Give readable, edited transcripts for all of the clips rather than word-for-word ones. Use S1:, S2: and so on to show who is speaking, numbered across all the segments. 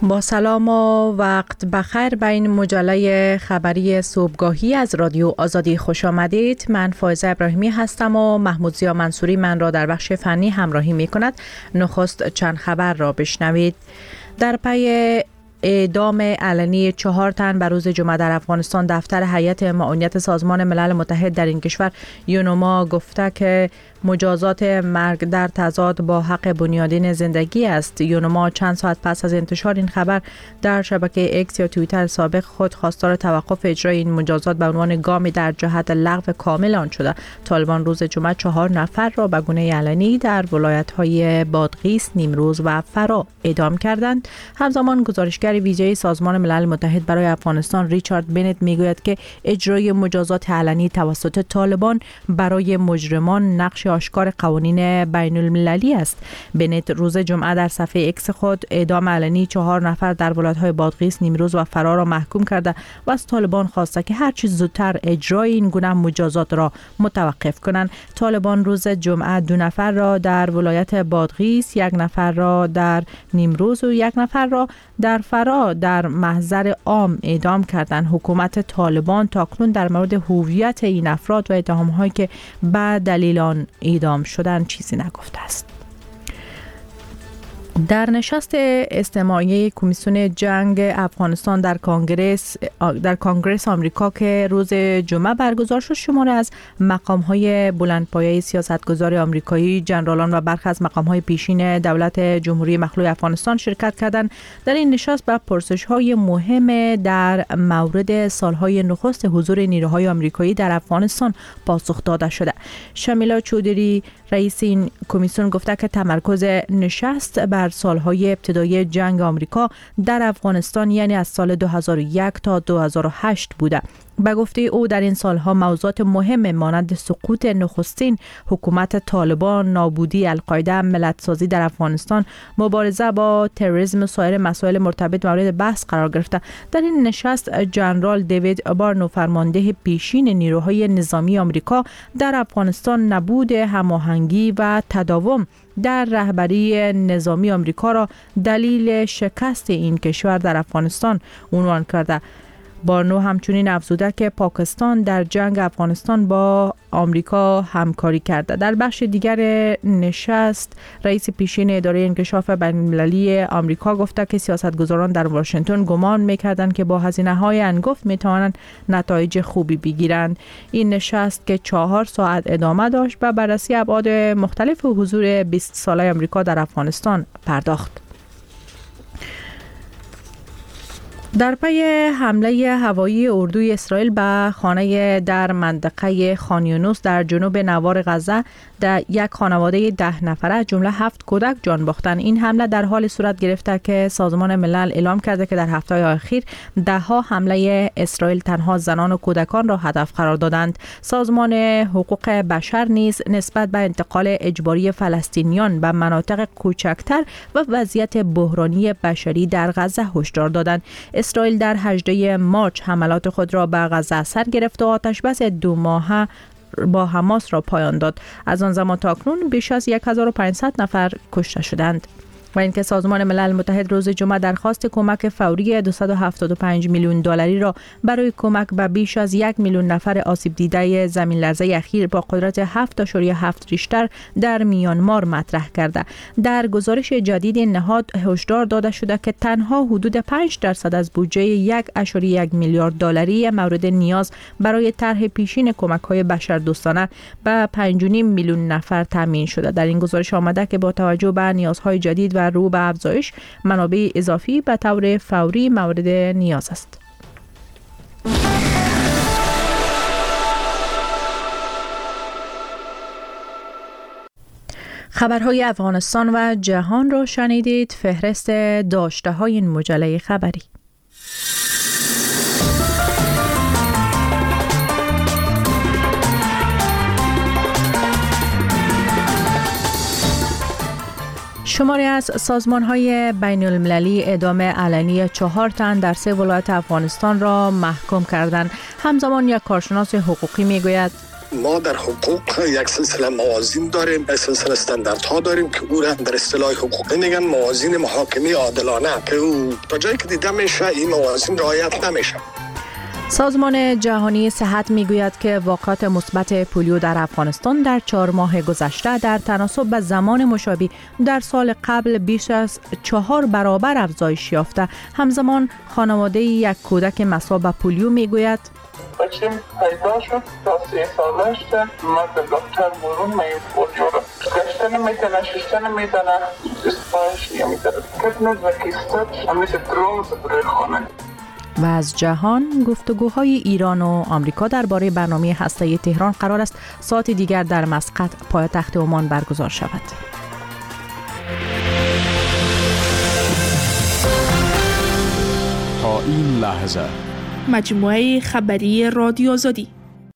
S1: با سلام و وقت بخیر به این مجله خبری صبحگاهی از رادیو آزادی خوش آمدید. من فائزه ابراهیمی هستم و محمود ضیا منصوری من را در بخش فنی همراهی می کند. نخست چند خبر را بشنوید. در پی اعدام علنی 4 تن بر روز جمعه در افغانستان، دفتر هیئت معاونیت سازمان ملل متحد در این کشور یونما گفته که مجازات مرگ در تضاد با حق بنیادین زندگی است. یونما چند ساعت پس از انتشار این خبر در شبکه اکس یا توییتر سابق خود خواستار توقف اجرای این مجازات به عنوان گامی در جهت لغو کامل آن شده. طالبان روز جمعه 4 نفر را به گونه علنی در ولایت‌های بادغیس، نیمروز و فرا اعدام کردند. همزمان گزارشگر ویژه سازمان ملل متحد برای افغانستان ریچارد بنت میگوید که اجرای مجازات علنی توسط طالبان برای مجرمان نقش آشکار قوانین بین المللی است. بنت روز جمعه در صفحه اکس خود اعدام علنی 4 نفر در ولایت‌های بادغیس، نیمروز و فرا را محکوم کرده و از طالبان خواسته که هر چه زودتر اجرای این گونه مجازات را متوقف کنند. طالبان روز جمعه 2 نفر را در ولایت بادغیس، 1 نفر را در نیمروز و 1 نفر را در فرا در محضر عام اعدام کردند. حکومت طالبان تاکنون در مورد هویت این افراد و اتهام‌هایی که به دلیل آن اعدام شدند چیزی نگفته است. در نشست استماعی کمیسیون جنگ افغانستان در کنگره آمریکا که روز جمعه برگزار شد، شماری از مقام‌های بلندپایه سیاستگزار آمریکایی، جنرالان و برخی از مقام‌های پیشین دولت جمهوری مخلوع افغانستان شرکت کردند. در این نشست به پرسش‌های مهم در مورد سال‌های نخست حضور نیروهای آمریکایی در افغانستان پاسخ داده شده. شمیلا چودری رئیس این کمیسیون گفته که تمرکز نشست بر سالهای ابتدایی جنگ آمریکا در افغانستان یعنی از سال 2001 تا 2008 بوده. به گفته او در این سالها موضوعات مهم مانند سقوط نخستین حکومت طالبان، نابودی القاعده، ملت‌سازی در افغانستان، مبارزه با تروریسم و سایر مسائل مرتبط مورد بحث قرار گرفته. در این نشست جنرال دیوید بارنو، فرمانده پیشین نیروهای نظامی آمریکا در افغانستان، نبود هماهنگی و تداوم در رهبری نظامی آمریکا را دلیل شکست این کشور در افغانستان عنوان کرده. بارنو همچنین افزوده که پاکستان در جنگ افغانستان با آمریکا همکاری کرده. در بخش دیگر نشست رئیس پیشین اداره انکشاف بین‌المللی آمریکا گفته که سیاستگزاران در واشنگتن گمان می‌کردند که با هزینه‌های انگفت می‌توانند نتایج خوبی بگیرند. این نشست که 4 ساعت ادامه داشت به بررسی ابعاد مختلف حضور 20 ساله آمریکا در افغانستان پرداخت. در پی حمله هوایی اردوی اسرائیل به خانه در منطقه خان یونس در جنوب نوار غزه، در یک خانواده 10 نفره از جمله 7 کودک جان باختند. این حمله در حال صورت گرفته که سازمان ملل اعلام کرده که در هفته‌های اخیر 10 حمله اسرائیل تنها زنان و کودکان را هدف قرار دادند. سازمان حقوق بشر نیز نسبت به انتقال اجباری فلسطینیان به مناطق کوچکتر و وضعیت بحرانی بشری در غزه هشدار دادند. اسرائیل در 18 مارس حملات خود را به غزه سر گرفت و آتشبس 2 ماهه با حماس را پایان داد. از آن زمان تا اکنون بیش از 1500 نفر کشته شدند. و اینکه سازمان ملل متحد روز جمعه درخواست کمک فوری 275 میلیون دلاری را برای کمک به بیش از 1 میلیون نفر آسیب دیده زمین لرزه اخیر با قدرت 7.7 ریشتر در میانمار مطرح کرده. در گزارش جدید نهاد هشدار داده شده که تنها حدود 5% از بودجه 1.1 میلیارد دلاری مورد نیاز برای طرح پیشین کمک‌های بشردوستانه به 5.5 میلیون نفر تامین شده. در این گزارش آمده که با توجه به نیازهای جدید و رو به افزایش، منابع اضافی به طور فوری مورد نیاز است. خبرهای افغانستان و جهان را شنیدید. فهرست داشته‌های این مجله خبری. شماری از سازمان‌های بین‌المللی اعدام علنی 4 تن در 3 ولایت افغانستان را محکوم کردند. همزمان یک کارشناس حقوقی میگوید
S2: ما در حقوق یک سلسله موازین داریم، یک سلسله استانداردها داریم که او را در اصطلاح حقوقی میگن موازین محاکمه عادلانه، که او تا جایی که دیده میشه این موازین رعایت نمیشه.
S1: سازمان جهانی صحت میگوید که واقعات مثبت پولیو در افغانستان در 4 ماه گذشته در تناسب به زمان مشابه در سال قبل بیش از 4 برابر افزایش یافته. همزمان خانواده یک کودک مصاب به پولیو میگوید
S3: بچیم پیدا شد تا 3 سالش مرد دکتر برون می پولیو را گشتن میتونه، ششتن میتونه، اسپایش نمیتونه، کتنز و کیستت همیشه دروز برای خانه.
S1: و از جهان گفتگوهای ایران و آمریکا درباره برنامه هسته‌ای تهران قرار است ساعت دیگر در مسقط پایتخت عمان برگزار شود.
S4: تا این لحظه
S5: مجموعه خبری رادیو آزادی.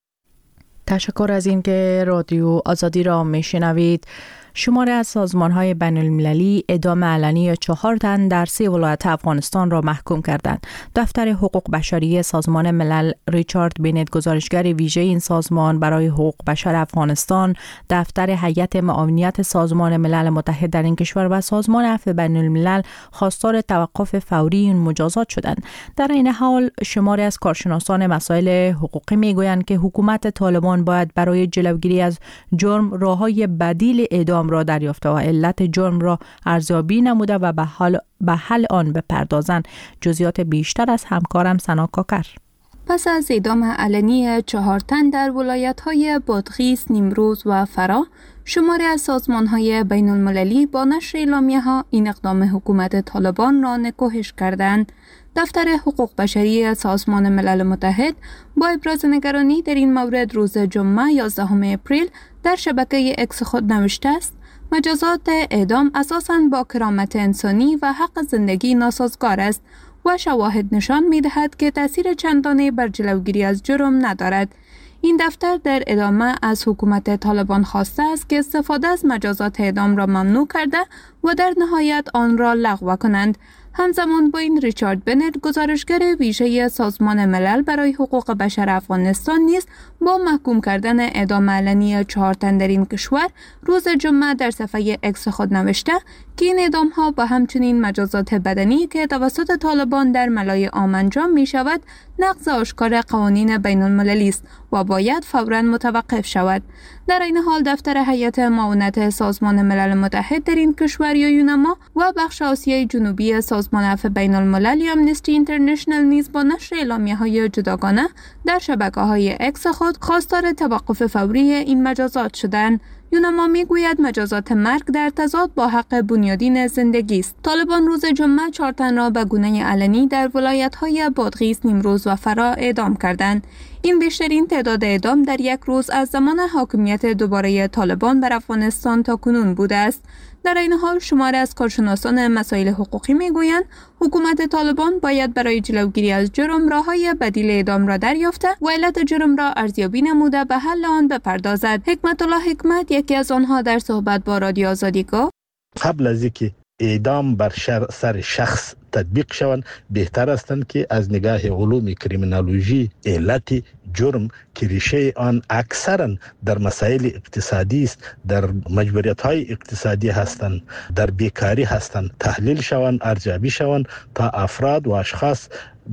S1: تشکر از اینکه رادیو آزادی را میشنوید. شماری از سازمان‌های بین‌المللی اعدام علنی 4 تن در 3 ولایت افغانستان را محکوم کردند. دفتر حقوق بشری سازمان ملل ریچارد بنت، گزارشگر ویژه این سازمان برای حقوق بشر افغانستان، دفتر هیئت معاونیت سازمان ملل متحد در این کشور و سازمان عفو بین‌الملل خواستار توقف فوری این مجازات شدند. در این حال شماری از کارشناسان مسائل حقوقی میگویند که حکومت طالبان باید برای جلوگیری از جرم راه‌های بدیل اعدام را دریافته و علت جرم را ارزیابی نموده و به حل آن بپردازند. جزئیات بیشتر از همکارم سنا کاکر.
S6: پس از اعدام علنی 4 تن در ولایت‌های بادغیس، نیمروز و فرا، شماری از سازمان‌های بین‌المللی با نشر اعلامیه‌ها این اقدام حکومت طالبان را نکوهش کردند. دفتر حقوق بشری سازمان ملل متحد با ابراز نگرانی در این مورد روز جمعه 11 اپریل در شبکه اکس خود نوشته است: مجازات اعدام اساساً با کرامت انسانی و حق زندگی ناسازگار است و شواهد نشان می‌دهد که تأثیر چندانی بر جلوگیری از جرم ندارد. این دفتر در ادامه از حکومت طالبان خواسته است که استفاده از مجازات اعدام را ممنوع کرده و در نهایت آن را لغو کنند. همزمان با این ریچارد بنت، گزارشگر ویژه سازمان ملل برای حقوق بشر افغانستان نیز با محکوم کردن اعدام علنی 4 تن در این کشور روز جمعه در صفحه اکس خود نوشته که این اعدام‌ها و همچنین مجازات بدنی که توسط طالبان در ملای عام انجام می شود نقض آشکار قوانین بین المللی است و باید فوراً متوقف شود. در این حال دفتر هیئت معاونت سازمان ملل متحد در این کشور یا یونما و بخش آسیای جنوبی سازمان عفو بین الملل یا امنستی اینترنشنل نیز با نشر اعلامیه‌های جداگانه در شبکه‌های اکس خود خواستار توقف فوری این مجازات شدند. یونما میگوید مجازات مرگ در تضاد با حق بنیادین زندگی است. طالبان روز جمعه 4 تن را به گونه علنی در ولایت‌های بادغیس، نیمروز و فرا اعدام کردند. این بیشترین تعداد اعدام در یک روز از زمان حاکمیت دوباره طالبان بر افغانستان تا کنون بوده است. در این حال شماری از کارشناسان مسائل حقوقی میگویند حکومت طالبان باید برای جلوگیری از جرم راههای بدیل اعدام را دریافته و علت جرم را ارزیابی نموده به حل آن بپردازد. حکمت الله حکمت، یکی از آنها، در صحبت با رادیو آزادی گفت:
S7: قبل از اینکه اعدام بر سر شخص تطبیق شوند بهتر استند که از نگاه علوم کریمینولوژی علت جرم که ریشه آن اکثرا در مسائل اقتصادی است، در مجبوریت‌های اقتصادی هستند، در بیکاری هستند، تحلیل شوند، ارزیابی شوند تا افراد و اشخاص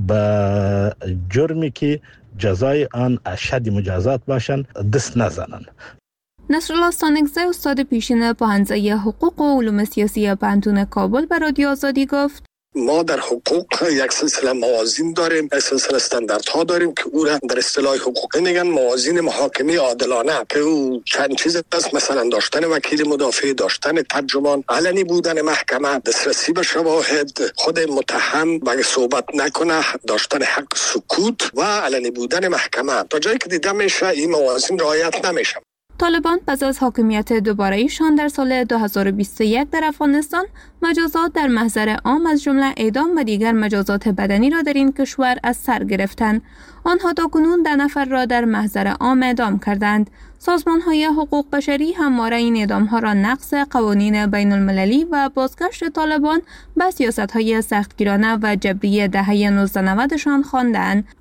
S7: به جرمی که جزای آن اشد مجازات باشند دست نزنند.
S6: نصرالله سانگزه، استاد پیشین پوهنځی حقوق و علوم سیاسی پوهنتون کابل، به رادیو آزادی گفت:
S2: ما در حقوق یک سلسله موازین داریم، یک سلسله استانداردها داریم که او را در اصطلاح حقوقی میگن موازین محاکمه عادلانه، که او چند چیز است، مثلا داشتن وکیل مدافع، داشتن ترجمان، علنی بودن محکمه، دسترسی به شواهد، خود متهم اگه صحبت نکنه داشتن حق سکوت و علنی بودن محکمه. تا جایی که دیده میشه این موازین رعایت نمیشه.
S6: طالبان پس از حاکمیت دوباره ایشان در سال 2021 در افغانستان مجازات در محضر عام از جمله اعدام و دیگر مجازات بدنی را در این کشور از سر گرفتند. آنها تاکنون 10 نفر را در محضر عام اعدام کردند. سازمان‌های حقوق بشری همواره این اعدام‌ها را نقض قوانین بین المللی و بازگشت طالبان به سیاست‌های سختگیرانه و جبری دهه 1990 شان خواندند.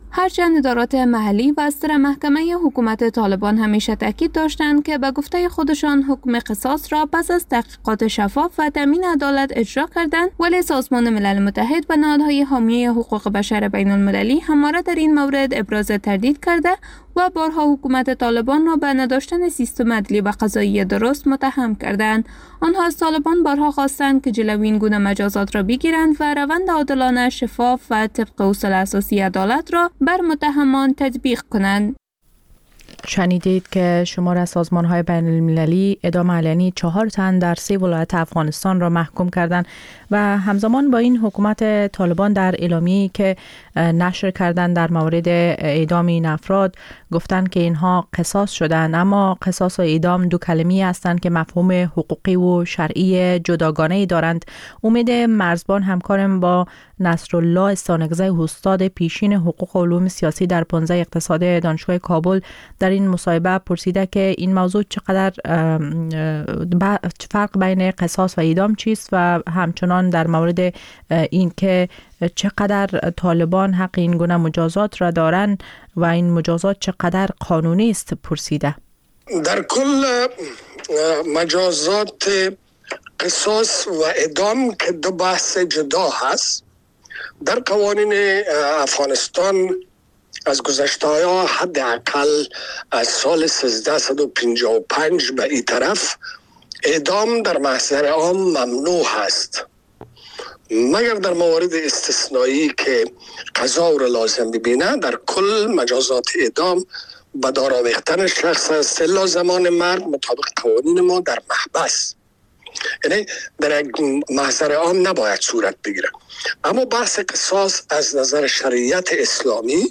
S6: هرچند ادارات محلی و اصدر محکمه حکومت طالبان همیشه تاکید داشتند که به گفته خودشان حکم قصاص را پس از تحقیقات شفاف و تامین عدالت اجرا کردند، ولی سازمان ملل متحد و نهادهای حامی حقوق بشر بین المللی همواره در این مورد ابراز تردید کرده و بارها حکومت طالبان را به نداشتن سیستم عدلی و قضایی درست متهم کردند. آنها از طالبان بارها خواستند که جلوی این گونه مجازات را بگیرند و روند عادلانه، شفاف و طبق اصول اساسی عدالت را بر متهمان تطبیق کنند.
S1: شنیدید که شمار از سازمان‌های بین المللی اعدام علنی 4 تن در 3 ولایت افغانستان را محکوم کردند و همزمان با این حکومت طالبان در اعلامیه‌ای که نشر کردند در مورد اعدام این افراد گفتند که اینها قصاص شدند، اما قصاص و اعدام دو کلمه‌ای هستند که مفهوم حقوقی و شرعی جداگانه‌ای دارند. امید مرزبان همکارم با نصرالله استانگزی استاد پیشین حقوق و علوم سیاسی در 15 اقتصاد دانشگاه کابل در این مصاحبه پرسیده که این موضوع چقدر فرق بین قصاص و اعدام چیست و همچنان در مورد این که چقدر طالبان حق این گونه مجازات را دارند و این مجازات چقدر قانونی است پرسیده.
S2: در کل مجازات قصاص و اعدام که دو بحث جدا هست. در قوانین افغانستان از گذشته ها حداقل از سال 1355 به این طرف اعدام در محضر عام ممنوع هست، مگر در موارد استثنایی که قضا را لازم ببینه. در کل مجازات اعدام به دار آویختن شخص است الا زمان مرگ مطابق قوانین ما در محبس، یعنی در محضر عام نباید صورت بگیره. اما بحث قصاص از نظر شریعت اسلامی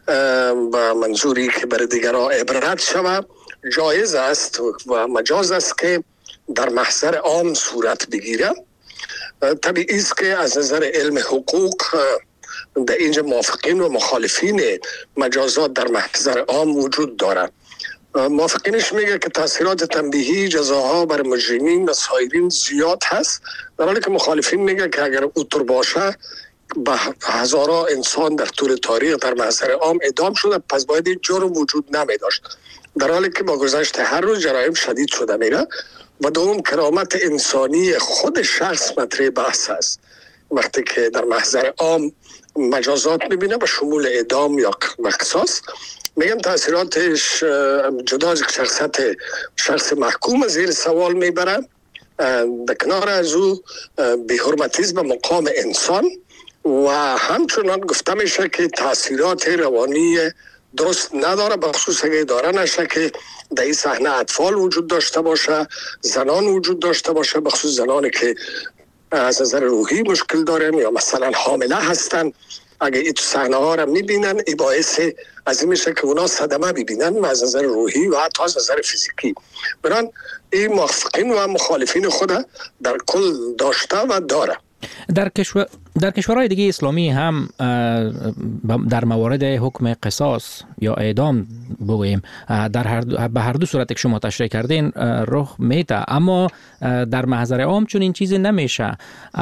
S2: و منظوری که برای دیگران عبرت شود جایز است و مجاز است که در محضر عام صورت بگیره. طبیعی است که از نظر علم حقوق در اینجا موافقین و مخالفین مجازات در محضر عام وجود دارد. موافقینش میگه که تاثیرات تنبیهی جزاها بر مجرمین و سایرین زیاد هست، در حالی که مخالفین میگه که اگر اوتر باشه به هزاران انسان در طول تاریخ در محضر عام اعدام شده، پس باید این جرم وجود نمی داشت، در حالی که با گذشت هر روز جرایم شدید شده میره. و دوم کرامت انسانی خود شخص مطرح بحث است. وقتی که در محضر عام مجازات میبینه به شمول اعدام یا قصاص، میگن تاثیراتش جدا از شخص محکوم زیر سوال میبره، در کنار از او بی‌حرمتیزم مقام انسان و همچنان گفته میشه که تاثیرات روانی درست نداره، بخصوص اگه داره نشه که در این صحنه اطفال وجود داشته باشه، زنان وجود داشته باشه، بخصوص زنانی که از نظر روحی مشکل دارن یا مثلا حامله هستن. اگه این صحنه ها را میبینن این باعث از این میشه که اونا صدمه ببینن از نظر روحی و حتی از نظر فیزیکی. بران این موافقین و مخالفین خود در کل داشته و داره.
S4: در کشورهای دیگه اسلامی هم در مورد حکم قصاص یا اعدام بگوییم به هر دو صورت که شما تشریح کردین رخ میده، اما در محضر عام چون این چیزی نمیشه.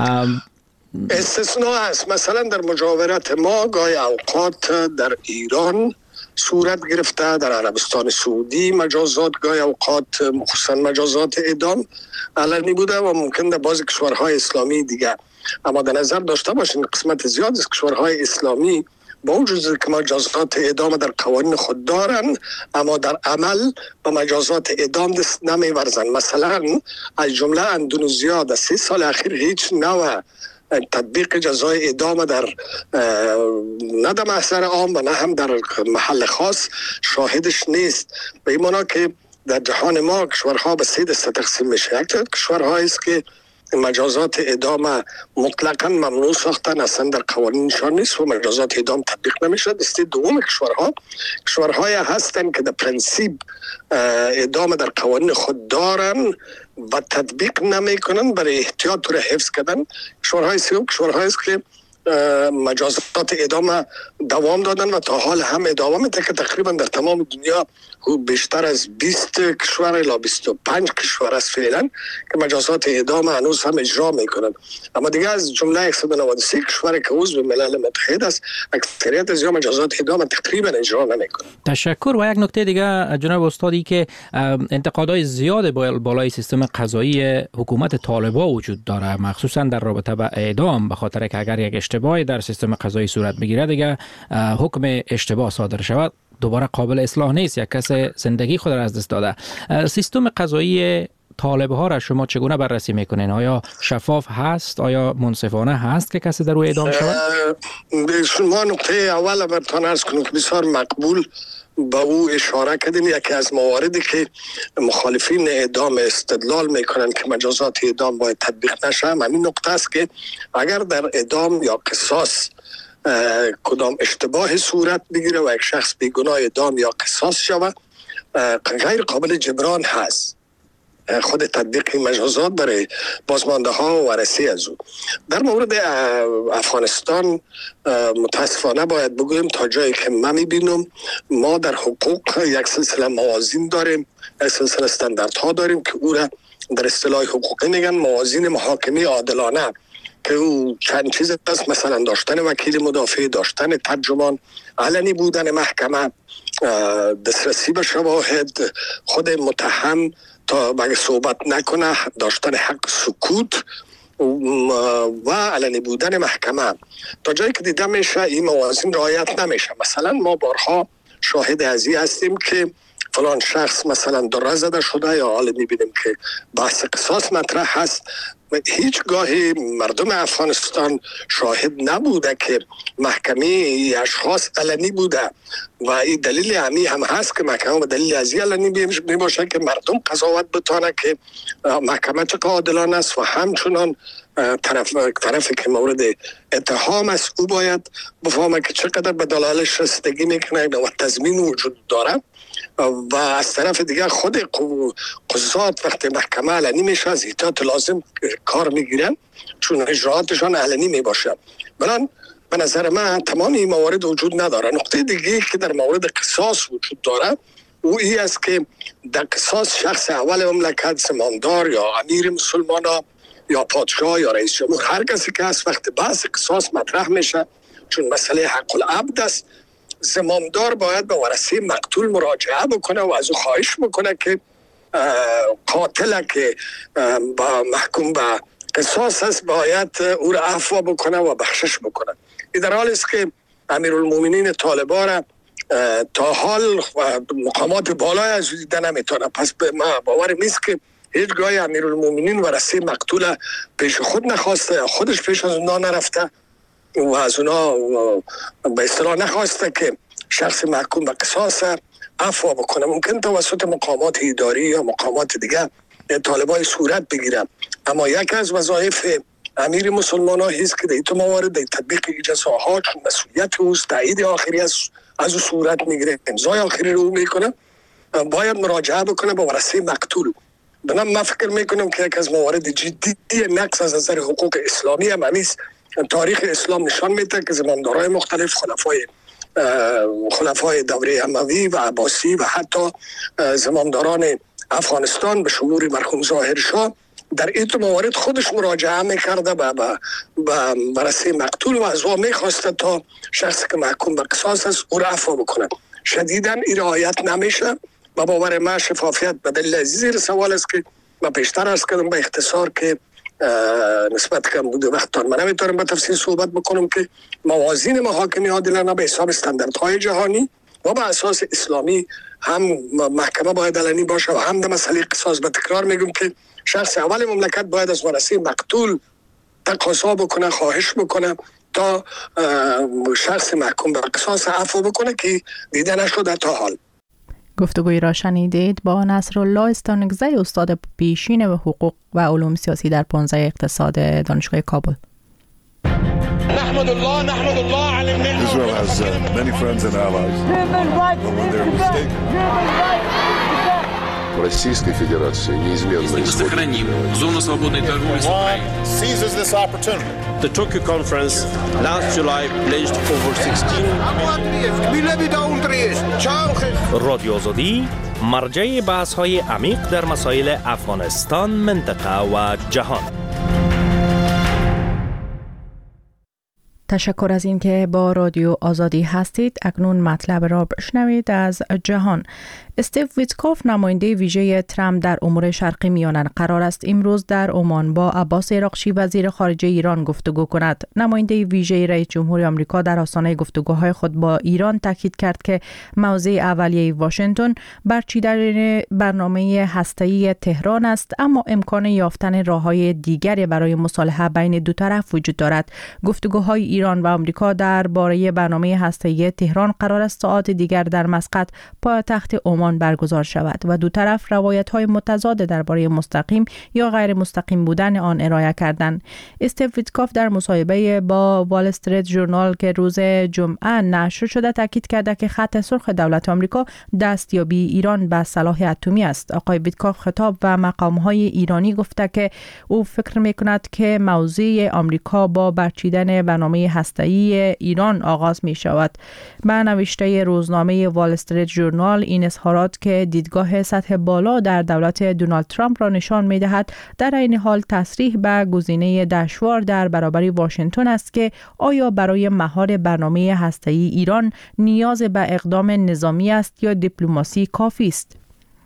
S2: استثناء است. مثلا در مجاورت ما گاهی اوقات در ایران صورت گرفته، در عربستان سعودی مجازات گاهی اوقات مخصوصا مجازات اعدام علنی بوده و ممکن در بعضی کشورهای اسلامی دیگه. اما در نظر داشته باشین قسمت زیاد از کشورهای اسلامی با وجود که مجازات اعدام در قوانین خود دارن، اما در عمل با مجازات اعدام دست نمیورزن. مثلا از جمله اندونزیا در 3 سال اخیر هیچ نوع تطبیق جزای اعدام در نه در محضر عام و نه هم در محل خاص شاهدش نیست. به این معنی که در جهان ما کشورها به 3 دسته تقسیم میشه. یک کشورهایی است که مجازات اعدام مطلقاً ممنوع ساختن، اصلا در قوانینشان نیست و مجازات اعدام تطبیق نمیشه. دسته دوم کشورهای هستن که در پرنسیپ اعدام در قوانین خود دارن و تطبیق نمیکنن برای احتیاط رو حفظ کردن. کشورهای سوم کشورهایی است که مجازات اعدام دوام دادن و تا حال هم ادامه میده که تقریبا در تمام دنیا بیشتر از 20 کشور الی 25 کشور است فعلا که مجازات اعدام هنوز هم اجرا میکنن. اما دیگه از جمله 193 کشور که عضو ملل متحد است اکثریت از مجازات اعدام تقریبا اجرا نمیکنن.
S4: تشکر. و یک نکته دیگه جناب استادی که انتقادهای زیاد بالای سیستم قضایی حکومت طالبان وجود داره، مخصوصا در رابطه با اعدام، به خاطر که اگر یک اشتباهی در سیستم قضایی صورت بگیره دیگه حکم اشتباه صادر شود دوباره قابل اصلاح نیست، یک کس زندگی خود را از دست داده. سیستم قضایی طالب ها را شما چگونه بررسی میکنین؟ آیا شفاف هست؟ آیا منصفانه هست که کسی در روی اعدام شود؟
S2: شما نقطه اول برتان عرض کنم که بسیار مقبول با او اشاره کردین. یکی از مواردی که مخالفین اعدام استدلال میکنن که مجازات اعدام باید تطبیق نشه همین نقطه است که اگر در اعدام یا قصاص کدام اشتباه صورت بگیره و یک شخص بیگناه اعدام یا قصاص شود غیر قابل جبران هست خود تطبیق مجازات برای بازمانده ها و ورثه از او. در مورد افغانستان متاسفانه باید بگویم تا جایی که من میبینم ما در حقوق یک سلسله موازین داریم، یک سلسله استانداردها داریم که او را در اصطلاح حقوقی میگن موازین محاکمه عادلانه که او چند چیز است، مثلا داشتن وکیل مدافع، داشتن ترجمان، علنی بودن محکمه، دسترسی به شواهد، خود متهم تا بگه صحبت نکنه، داشتن حق سکوت و علنی بودن محکمه. تا جایی که دیده میشه این موازین رعایت نمیشه. مثلا ما بارها شاهد ازی هستیم که فلان شخص مثلا دره زده شده یا حالا میبینیم که بحث قصاص مطرح هست، هیچگاهی مردم افغانستان شاهد نبوده که محکمه اشخاص علنی بوده و این دلیل همی هم هست که محکمه به دلیل ازی علنی میباشه که مردم قضاوت بتانه که محکمه چقدر عادلانه است و همچنان طرفی که مورد اتهام است او باید بفهمه که چقدر به دلایلش رسیدگی میکنه و تضمین وجود داره. و از طرف دیگر خود قضات وقتی محکمه علنی میشه از احتیاط لازم کار میگیرن چون اجراعاتشان علنی میباشه. بلان به نظر من تمام این موارد وجود نداره. نقطه دیگه که در مورد قصاص وجود داره او ای است که در قصاص شخص اول مملکت، زمامدار یا امیر مسلمان یا پادشاه یا رئیس جمهور، هر کسی که از وقت بحث قصاص مطرح میشه چون مسئله حق العبد است، زمامدار باید به ورثه مقتول مراجعه بکنه و از او خواهش بکنه که قاتل که با محکوم به قصاص است باید او را عفو بکنه و بخشش بکنه. این در حالی است که امیرالمومنین طالبان را تا حال مقامات بالای از دیده نمیتونه. پس به ما باور نیست که هیچگاه امیرالمومنین ورثه مقتول پیش خود نخواسته، خودش پیش از اونا نرفته و از اونا به اصطلاح نخواسته که شخص محکوم به قصاص عفو بکنه. ممکن توسط مقامات اداری یا مقامات دیگه طالبای صورت بگیرن، اما یکی از وظایف امیر مسلمان ها هست که در این موارد در تطبیق جزاها چون مسئولیت اوست، تایید آخری از او صورت میگیره، امضای آخری رو میکنه، باید مراجعه بکنه به ورثه مقتول. بنابراین من فکر میکنم که یک از موارد جدی نقص از نظر حقوق اسلامی هم همیست. تاریخ اسلام نشان میده که زمامدارای مختلف خلفای دوره اموی و عباسی و حتی زمامداران افغانستان به شمول مرحوم ظاهر شاه در این موارد خودش مراجعه میکرده به ورثه مقتول و از او میخواسته تا شخصی که محکوم به قصاص است او را عفو بکنه. شدیداً این رعایت نمیشه و باور من شفافیت به دلیل زیر سوال است که من پیشتر عرض کردم به اختصار که نسبت کم بوده وقت من نمیتونم به تفصیل صحبت بکنم که موازین محاکمه عادلانه به حساب استانداردهای جهانی و به اساس اسلامی هم محکمه باید علنی باشه و هم در مسئله قصاص به تکرار میگم که شخص اول مملکت باید از ورثه مقتول تقاضا بکنه، خواهش بکنه تا شخص محکوم به قصاص عفو بکنه که دیده نشده تا حال.
S1: گفتگوی را شنیدید با نصرالله استانکزی، استاد پیشین و حقوق و علوم سیاسی در 15 اقتصاد دانشگاه کابل.
S8: نحمد الله على النعمة.
S9: Israel has many friends and allies. But when they're mistaken. Российской Федерации неизменно
S10: мы сохраним зону свободной торговли с Украиной.
S11: The Tokyo Conference last July pledged over 16
S12: رادیو آزادی مرجع بحث‌های عمیق در مسائل افغانستان، منطقه و جهان.
S1: تشکر از اینکه با رادیو آزادی هستید. اکنون مطلب را بشنوید از جهان. استیو ویتکوف نماینده ویژه ترامپ در امور شرقی میانه قرار است امروز در عمان با عباس عراقچی وزیر خارجه ایران گفتگو کند. نماینده ویژه رئیس جمهور آمریکا در آستانه گفتگوهای خود با ایران تاکید کرد که موضع اولیه واشنگتن برچیدن برنامه هسته‌ای تهران است، اما امکان یافتن راه‌های دیگری برای مصالحه بین دو طرف وجود دارد. گفتگوهای ایران و آمریکا درباره برنامه هسته‌ای تهران قرار است ساعات دیگر در مسقط پایتخت عمان برگزار شود و دو طرف روایت‌های متضاد درباره مستقیم یا غیر مستقیم بودن آن ارائه کردند. استیو ویتکوف در مصاحبه با وال استریت ژورنال که روز جمعه نشر شده تاکید کرده که خط سرخ دولت آمریکا دستیابی ایران به سلاح اتمی است. آقای ویتکوف خطاب و مقام‌های ایرانی گفته که او فکر می‌کند که موضوع آمریکا با برچیدن برنامه هسته‌ای ایران آغاز می‌شود. به نوشته روزنامه وال استریت ژورنال این اظهارات که دیدگاه سطح بالا در دولت دونالد ترامپ را نشان می‌دهد در این حال تصریح به گزینه دشوار در برابر واشنگتن است که آیا برای مهار برنامه هسته‌ای ایران نیاز به اقدام نظامی است یا دیپلماسی کافی است.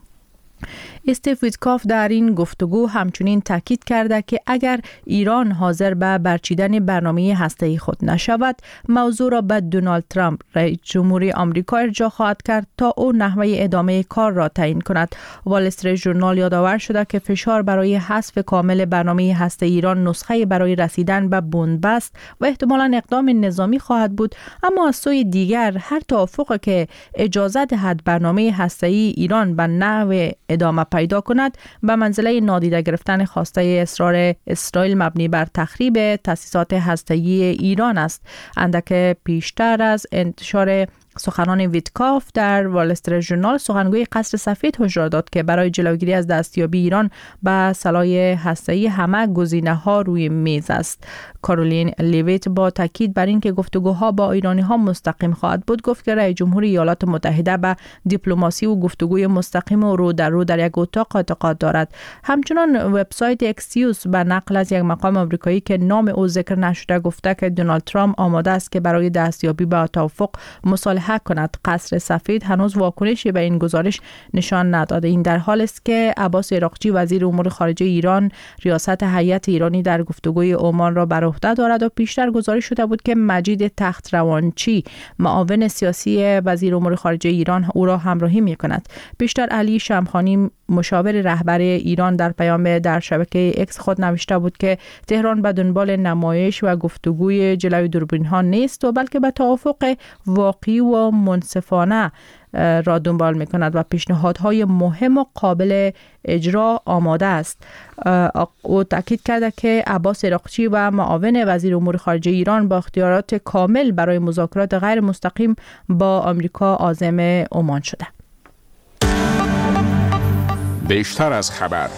S1: استیو ویتکوف در این گفتگو همچنین تاکید کرده که اگر ایران حاضر به برچیدن برنامه هسته‌ای خود نشود، موضوع را به دونالد ترامپ رئیس جمهور آمریکا ارجاع خواهد کرد تا او نحوه ادامه کار را تعیین کند. وال استریت ژورنال یادآور شده که فشار برای حذف کامل برنامه هسته‌ای ایران نسخه برای رسیدن به بنبست و احتمالاً اقدام نظامی خواهد بود، اما از سوی دیگر هر توافقی که اجازه دهد برنامه هسته‌ای ایران به نحو ادامه پیدا کند به منزله نادیده گرفتن خواسته اصرار اسرائیل مبنی بر تخریب تأسیسات هسته‌ای ایران است. اندک پیشتر از انتشار سخنان ویتکوف در وال استریت ژورنال، سخنگوی قصر سفید هشدار داد که برای جلوگیری از دستیابی ایران به سلاح هسته‌ای همه گزینه‌ها روی میز است. کارولین لیویت با تاکید بر اینکه گفتگوها با ایرانی‌ها مستقیم خواهد بود گفت که رئیس جمهور ایالات متحده به دیپلماسی و گفتگوی مستقیم و رو در یک اتاق اعتقاد دارد. همچنان وبسایت اکسیوس به نقل از یک مقام آمریکایی که نام او ذکر نشده گفته که دونالد ترامپ آماده است که برای دستیابی به توافق مصالحه کند. قصر سفید هنوز واکنشی به این گزارش نشان نداده. این در حال است که عباس عراقچی وزیر امور خارجه ایران ریاست هیئت ایرانی در گفتگوی عمان را بر عهده دارد و پیشتر گزارش شده بود که مجید تختروانچی معاون سیاسی وزیر امور خارجه ایران او را همراهی می‌کند. پیشتر علی شمخانی مشاور رهبر ایران در پیام در شبکه اکس خود نوشته بود که تهران به دنبال نمایش و گفتگوی جلوی دوربین‌ها نیست و بلکه به توافق واقعی و منصفانه را دنبال می‌کند و پیشنهادهای مهم و قابل اجرا آماده است. او تاکید کرده که عباس عراقچی و معاون وزیر امور خارجه ایران با اختیارات کامل برای مذاکرات غیر مستقیم با آمریکا عازم عمان شده.
S13: بیشتر از خبر.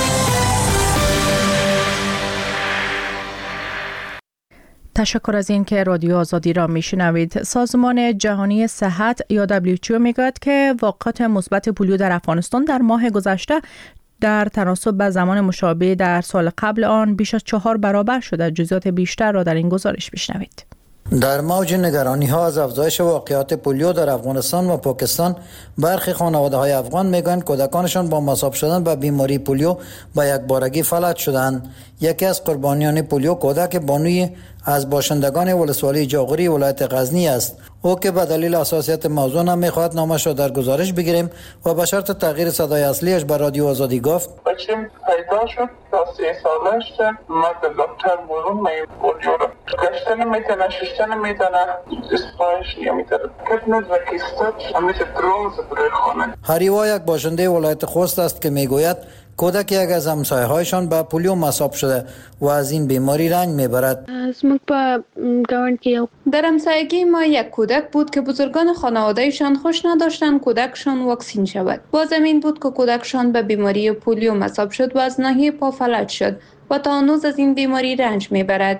S1: تشکر از این که رادیو آزادی را میشنوید. سازمان جهانی صحت یا WHO میگوید که واقعات مثبت پولیو در افغانستان در ماه گذشته در تناسب به زمان مشابه در سال قبل آن بیش از 4 برابر شده. جزئیات بیشتر را در این گزارش بشنوید.
S14: در موج نگرانی ها از افزایش واقعات پولیو در افغانستان و پاکستان، برخی خانواده های افغان میگن کودکانشان با مصاب شدن به بیماری پولیو با یک بارگی فلج شدند. یکی از قربانیان پولیو کودک بانوی از باشندگان ولسوالی جاغوری ولایت غزنی است. او که به دلیل حساسیت موضوع نمیخواهد نامش را در گزارش بگیریم و به شرط تغییر صدای اصلیش به رادیو آزادی گفت
S3: بچیم پیدا شد تا 3 سالش مرد دکتر برون پولیو را گشتن میتونه ششتن میتونه اسپایش نمیتونه کتنوز و کیستت همیشه دروز برای خانه.
S14: هریوا یک باشنده ولایت خوست است که میگوید کودک یک از همسایه‌هایشان به پولیو مصاب شده و از این بیماری رنج میبرد.
S6: در همسایگی ما یک کودک بود که بزرگان خانوادهشان خوش نداشتند کودکشان واکسین شود. باز همین بود که کودکشان به بیماری پولیو مصاب شد و از ناحیه پا فلج شد و تا هنوز از این بیماری رنج میبرد.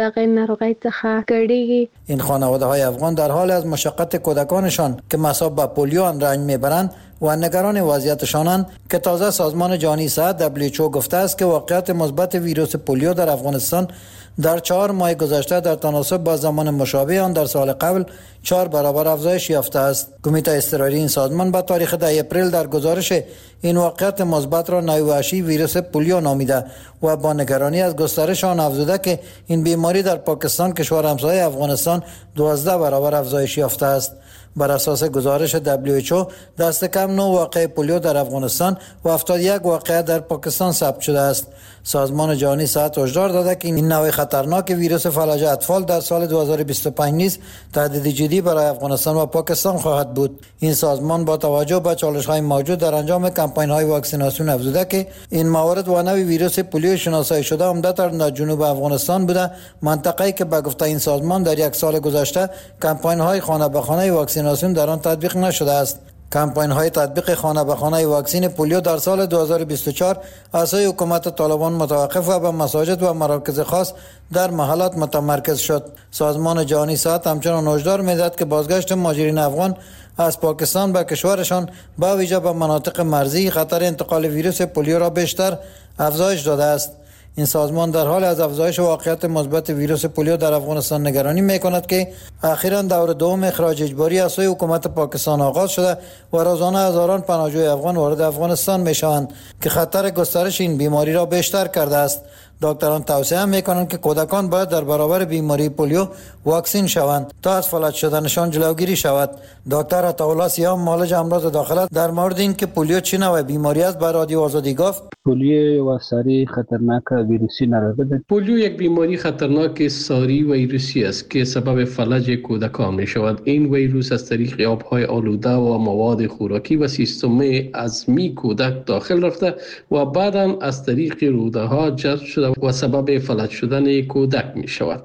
S14: این خانواده های افغان در حال از مشقت کودکانشان که مصاب به پولیو رنج میبرند و نگران وضعیتشانند که تازه سازمان جهانی صحت WHO گفته است که واقعیت مثبت ویروس پولیو در افغانستان در 4 ماه گذشته در تناسب با زمان مشابه آن در سال قبل 4 برابر افزایش یافته است. کمیته اضطراری این سازمان به تاریخ 10 اپریل در گزارش این واقعیت مثبت را نوعی ویروس پولیو نامیده و با نگرانی از گسترش آن افزوده که این بیماری در پاکستان کشور همسایه افغانستان 12 برابر افزایش یافته است. بر اساس گزارش WHO دست کم 9 واقعه پولیو در افغانستان و 71 واقعه در پاکستان ثبت شده است. سازمان جهانی صحت هشدار داده که این نوع خطرناک ویروس فلج اطفال در سال 2025 نیز تهدید جدی برای افغانستان و پاکستان خواهد بود. این سازمان با توجه به چالش‌های موجود در انجام کمپاین‌های واکسیناسیون افزوده که این موارد و نوع ویروس پولیو شناسایی شده عمدتاً در جنوب افغانستان بوده، منطقه‌ای که به گفته این سازمان در یک سال گذشته کمپاین‌های خانه به خانه واکسیناسیون در آن تطبیق نشده است. کمپاین های تطبیق خانه به خانه واکسین پولیو در سال 2024 از سوی حکومت طالبان متوقف و به مساجد و مراکز خاص در محلات متمرکز شد. سازمان جهانی صحت همچنان هشدار می‌دهد که بازگشت مهاجرین افغان از پاکستان به کشورشان با ویژه به مناطق مرزی خطر انتقال ویروس پولیو را بیشتر افزایش داده است. این سازمان در حال از افزایش واقعیت مثبت ویروس پولیو در افغانستان نگرانی می‌کند که اخیراً دور دوم اخراج اجباری از سوی حکومت پاکستان آغاز شده و روزانه هزاران پناهجوی افغان وارد افغانستان می‌شوند که خطر گسترش این بیماری را بیشتر کرده است. دکتران توصیه می‌کنند که کودکان باید در برابر بیماری پولیو واکسین شوند تا از فلج شدنشان جلوگیری شود. دکتر عطاالله سیام معالج امراض داخله در مورد اینکه پولیو چه نوع بیماری است به رادیو آزادی گفت:
S15: پولیو و ساری خطرناک ویروسی نرده.
S16: پولیو یک بیماری خطرناک ساری ویروسی است که سبب فلج کودکان می شود. این ویروس از طریق آبهای آلوده و مواد خوراکی و سیستم عظمی کودک داخل رفته و بعداً از طریق روده ها جذب شده و سبب فلج شدن کودک می شود.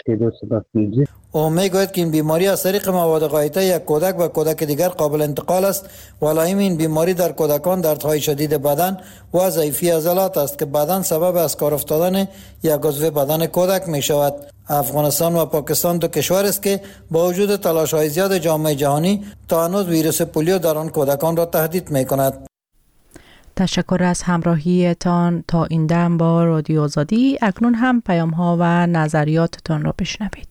S14: او میگوید که این بیماری از طریق مواد غایطه یک کودک و کودک دیگر قابل انتقال است و علائم این بیماری در کودکان دردهای شدید بدن و ضعیفی عضلات است که بعداً سبب از کار افتادن یک عضو بدن کودک می شود. افغانستان و پاکستان دو کشور است که با وجود تلاش‌های زیاد جامعه جهانی تا هنوز ویروس پولیو در آن کودکان را تهدید می کند.
S1: تشکر از همراهیتان تا این دم با رادیو آزادی. اکنون هم پیام ها و نظریاتتان را بشنوید.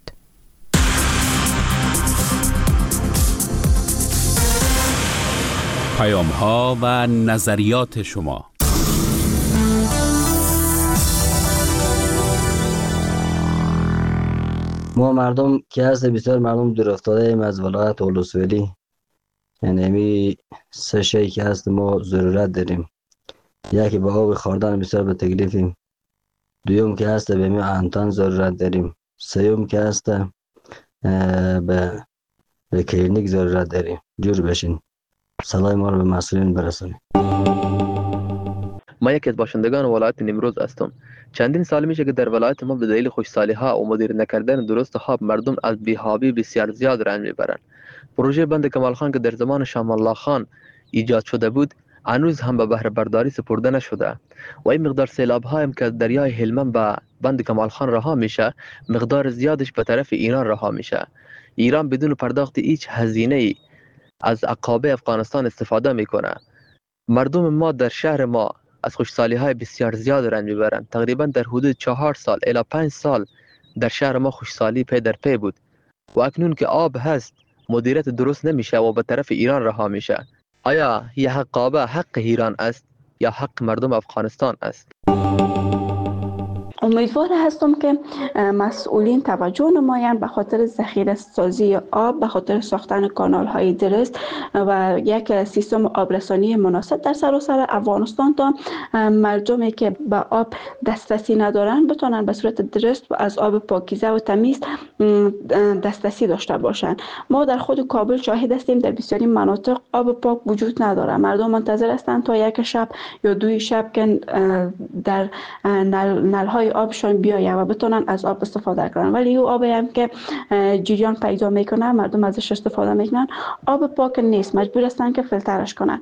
S13: پیام ها و نظریات شما.
S17: ما مردم که هست بسیار مردم دور افتاده ایم از ولایت اولوسویلی، یعنی امی سه شی که هست ما ضرورت داریم. یکی به آب خوردن بسیار به تکلیفیم، دوم که هست به می انتان ضرورت داریم، سوم که هست به کلینیک ضرورت داریم. جور بشین، صدای ما رو به مسئولین برسونید.
S18: ما یکی از باشندگان ولایت نیمروز هستم. چندین سال میشه که در ولایت ما به دلیل خوشسالی ها و مدیر نکردن درست ها مردم از بی‌حابی بسیار زیاد رنج میبرند. پروژه بند کمال خان که در زمان شام الله خان ایجاد شده بود هنوز هم به بهره برداری سپرده نشده و این مقدار سیلاب ها هم که دریای هلمند به بند کمال خان رها میشه مقدار زیادش به طرف ایران رها میشه. ایران بدون پرداخت هیچ هزینه ای از عقابه افغانستان استفاده میکنه. مردم ما در شهر ما از خوشسالی های بسیار زیاد رنج میبرند. تقریبا در حدود 4 سال الی 5 سال در شهر ما خوشسالی پی در پی بود و اکنون که آب هست مدیریت درست نمیشه و به طرف ایران رها میشه. آیا یه عقابه حق ایران است یا حق مردم افغانستان است؟
S19: امیدوار هستم که مسئولین توجه نمایند به خاطر ذخیره سازی آب، به خاطر ساختن کانال های درست و یک سیستم آبرسانی مناسب در سراسر افغانستان تا مردمی که به آب دسترسی ندارن بتونن به صورت درست و از آب پاکیزه و تمیز دسترسی داشته باشند. ما در خود کابل شاهد هستیم در بسیاری مناطق آب پاک وجود نداره. مردم منتظر هستند تا یک شب یا 2 شب که در نل‌های آبشان بیاید و بتونن از آب استفاده کنن، ولی او آبی هم که جریان پیدا میکنه مردم ازش استفاده میکنن آب پاک نیست، مجبور هستن که فیلترش کنن.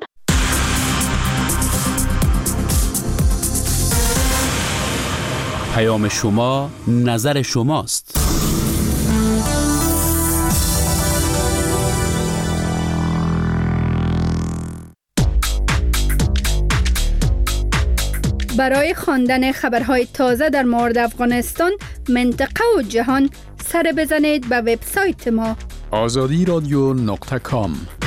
S13: پیام شما نظر شماست.
S20: برای خواندن خبرهای تازه در مورد افغانستان، منطقه و جهان سر بزنید به وبسایت ما
S21: azadiradyo.com.